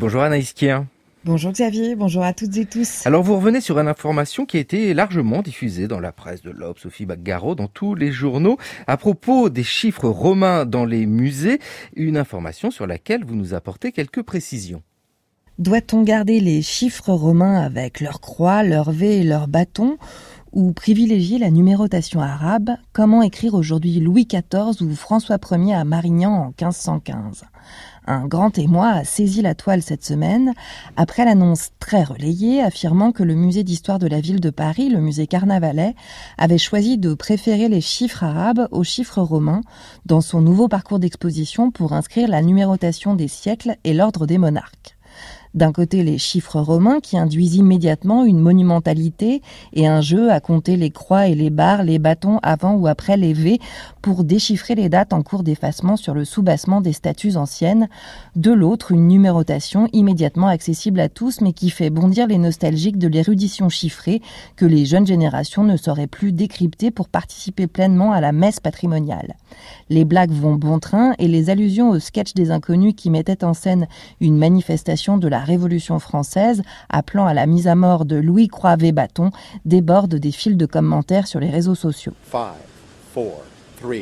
Bonjour Anaïs Kien. Bonjour Xavier, bonjour à toutes et tous. Alors vous revenez sur une information qui a été largement diffusée dans la presse de l'Aube, Sophie Baggaro, dans tous les journaux, à propos des chiffres romains dans les musées, une information sur laquelle vous nous apportez quelques précisions. Doit-on garder les chiffres romains avec leur croix, leur V et leur bâton, ou privilégier la numérotation arabe? Comment écrire aujourd'hui Louis XIV ou François Ier à Marignan en 1515? Un grand émoi a saisi la toile cette semaine, après l'annonce très relayée affirmant que le musée d'histoire de la ville de Paris, le musée Carnavalet, avait choisi de préférer les chiffres arabes aux chiffres romains dans son nouveau parcours d'exposition pour inscrire la numérotation des siècles et l'ordre des monarques. D'un côté, les chiffres romains qui induisent immédiatement une monumentalité et un jeu à compter les croix et les barres, les bâtons avant ou après les V pour déchiffrer les dates en cours d'effacement sur le soubassement des statues anciennes. De l'autre, une numérotation immédiatement accessible à tous mais qui fait bondir les nostalgiques de l'érudition chiffrée que les jeunes générations ne sauraient plus décrypter pour participer pleinement à la messe patrimoniale. Les blagues vont bon train et les allusions au sketch des inconnus qui mettaient en scène une manifestation de la Révolution française, appelant à la mise à mort de Louis Croix V. Bâton, débordent des fils de commentaires sur les réseaux sociaux. 5, 4, 3,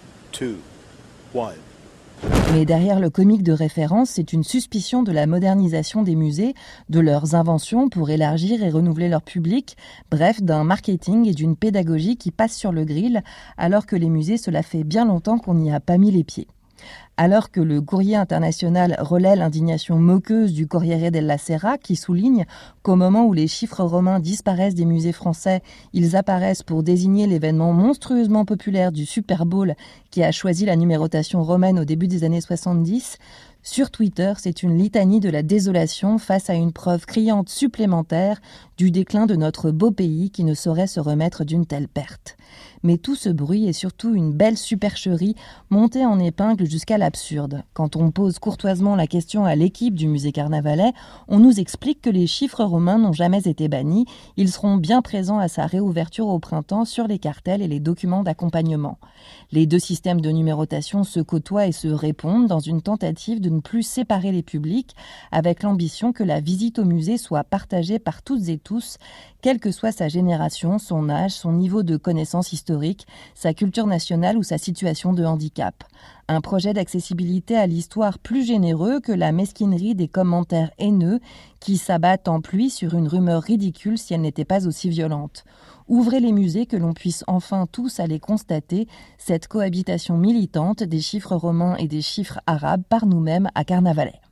2, 1. Mais derrière le comique de référence, c'est une suspicion de la modernisation des musées, de leurs inventions pour élargir et renouveler leur public, bref, d'un marketing et d'une pédagogie qui passent sur le grill, alors que les musées, cela fait bien longtemps qu'on n'y a pas mis les pieds. Alors que le Courrier international relaie l'indignation moqueuse du Corriere della Sera qui souligne qu'au moment où les chiffres romains disparaissent des musées français, ils apparaissent pour désigner l'événement monstrueusement populaire du Super Bowl qui a choisi la numérotation romaine au début des années 70, sur Twitter, c'est une litanie de la désolation face à une preuve criante supplémentaire du déclin de notre beau pays qui ne saurait se remettre d'une telle perte. Mais tout ce bruit est surtout une belle supercherie montée en épingle jusqu'à l'absurde. Quand on pose courtoisement la question à l'équipe du musée Carnavalet, on nous explique que les chiffres romains n'ont jamais été bannis, ils seront bien présents à sa réouverture au printemps sur les cartels et les documents d'accompagnement. Les deux systèmes de numérotation se côtoient et se répondent dans une tentative de ne plus séparer les publics, avec l'ambition que la visite au musée soit partagée par toutes et tous, quelle que soit sa génération, son âge, son niveau de connaissance historique, sa culture nationale ou sa situation de handicap. Un projet d'accessibilité à l'histoire plus généreux que la mesquinerie des commentaires haineux qui s'abattent en pluie sur une rumeur ridicule si elle n'était pas aussi violente. Ouvrez les musées que l'on puisse enfin tous aller constater cette cohabitation militante des chiffres romains et des chiffres arabes par nous-mêmes à Carnavalet.